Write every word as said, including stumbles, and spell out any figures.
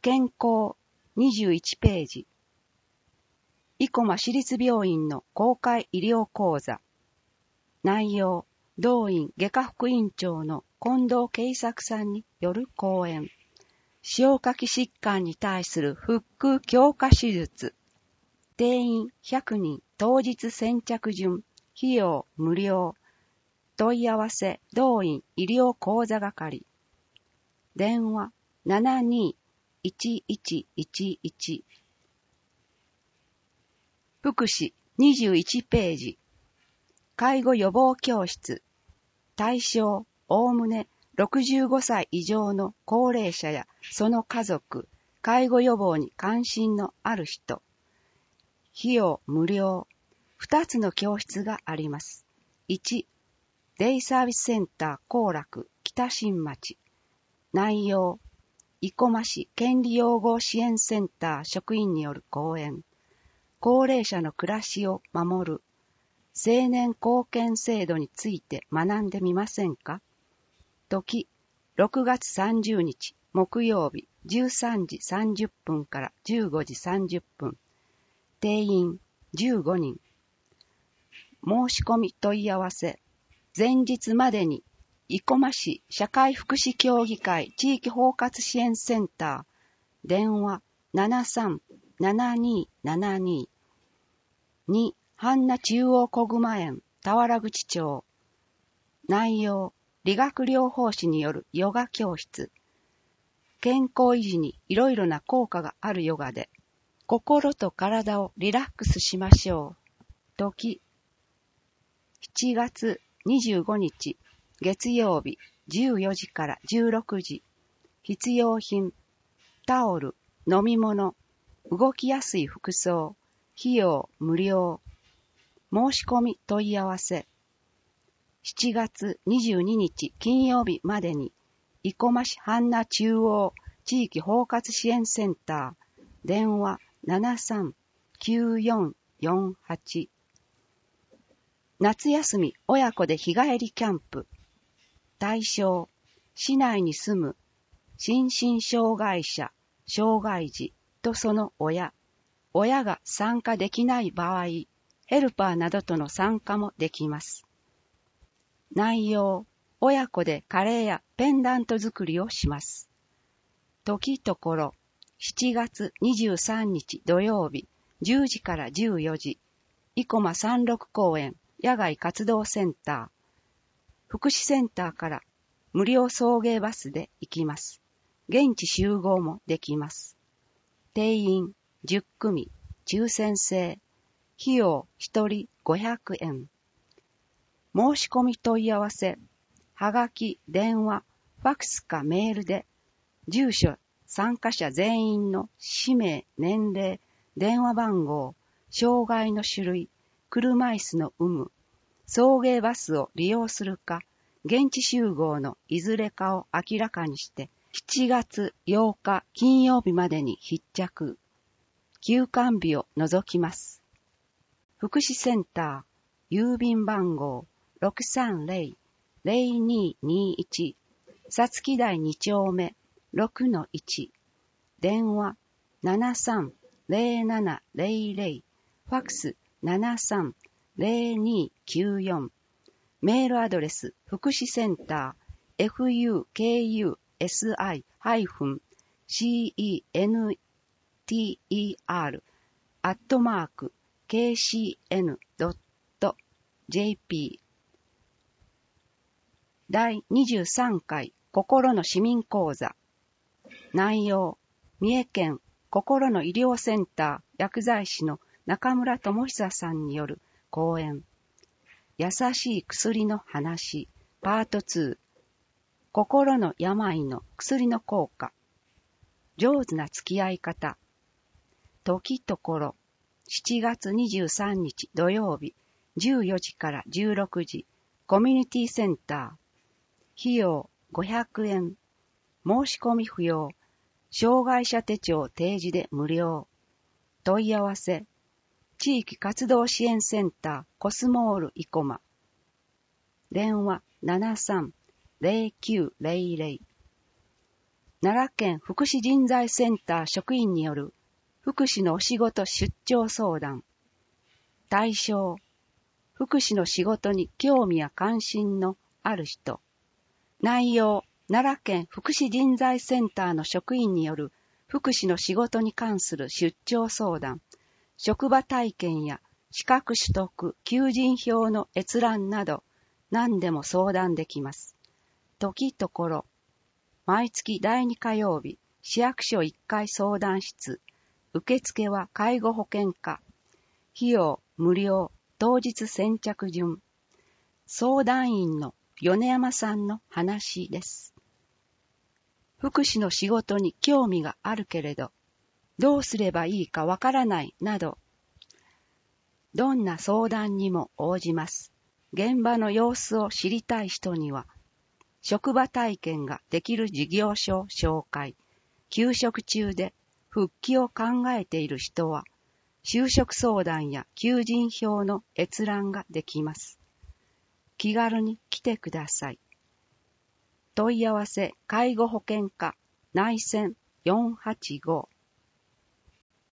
健康にじゅういちページ。生駒市立病院の公開医療講座。内容、同院外科副院長の近藤慶作さんによる講演。消化器疾患に対する腹腔強化手術。定員ひゃくにん、当日先着順、費用無料。問い合わせ、同院医療講座係。電話 ななにーいちいちいちいち。福祉にじゅういちページ。介護予防教室。対象、おおむねろくじゅうごさい以上の高齢者やその家族、介護予防に関心のある人。費用無料。ふたつの教室があります。いち、デイサービスセンター後楽北新町。内容、生駒市権利養護支援センター職員による講演。高齢者の暮らしを守る青年貢献制度について学んでみませんか？時、ろくがつさんじゅうにち木曜日じゅうさんじさんじゅっぷんからじゅうごじさんじゅっぷん。定員じゅうごにん。申し込み問い合わせ。前日までに生駒市社会福祉協議会地域包括支援センター。電話 ななさんななにーななにー。に、半名中央小熊園田原口町。内容、理学療法士によるヨガ教室。健康維持にいろいろな効果があるヨガで、心と体をリラックスしましょう。時、しちがつにじゅうごにち月曜日じゅうよじからじゅうろくじ。必要品、タオル、飲み物、動きやすい服装、費用無料。申し込み問い合わせ。しちがつにじゅうににち金曜日までに、生駒市半名中央地域包括支援センター。電話 ななさんきゅうよんよんはち。夏休み親子で日帰りキャンプ。対象、市内に住む心身障害者、障害児とその親。親が参加できない場合、ヘルパーなどとの参加もできます。内容、親子でカレーやペンダント作りをします。時ところ、しちがつにじゅうさんにち土曜日、じゅうじからじゅうよじ、生駒さんろく公園野外活動センター。福祉センターから無料送迎バスで行きます。現地集合もできます。定員じゅっくみ、抽選制。費用ひとりごひゃくえん。申し込み問い合わせ。はがき、電話、ファクスかメールで、住所、参加者全員の氏名、年齢、電話番号、障害の種類、車椅子の有無、送迎バスを利用するか、現地集合のいずれかを明らかにして、しちがつようか金曜日までに必着。休館日を除きます。福祉センター、郵便番号 ろくさんぜろぜろににいち、さつき台に丁目 ろくのいち、電話 ななさんぜろななぜろぜろ、ファクス ななさんぜろにきゅうよん、メールアドレス福祉センター エフユーケーユーエスアイ シーイーエヌティーイーアール アットマーク ケーシーエヌドットジェーピー。 第にじゅうさんかい心の市民講座。内容、三重県心の医療センター薬剤師の中村智久さんによる講演。優しい薬の話パートツー。心の病の薬の効果。上手な付き合い方。時ところ、しちがつにじゅうさんにち土曜日、じゅうよじからじゅうろくじ、コミュニティセンター。費用ごひゃくえん。申し込み不要。障害者手帳提示で無料。問い合わせ。地域活動支援センターコスモール生駒。電話 ななさんぜろきゅうぜろぜろ。 奈良県福祉人材センター職員による福祉のお仕事出張相談。対象、福祉の仕事に興味や関心のある人。内容、奈良県福祉人材センターの職員による福祉の仕事に関する出張相談、職場体験や資格取得、求人票の閲覧など何でも相談できます。時ところ、毎月だいに火曜日、市役所いっかい相談室、受付は介護保険課、費用無料、当日先着順。相談員の米山さんの話です。福祉の仕事に興味があるけれど、どうすればいいかわからないなど、どんな相談にも応じます。現場の様子を知りたい人には、職場体験ができる事業所を紹介。休職中で復帰を考えている人は、就職相談や求人票の閲覧ができます。気軽に来てください。問い合わせ介護保険課内線よんはちご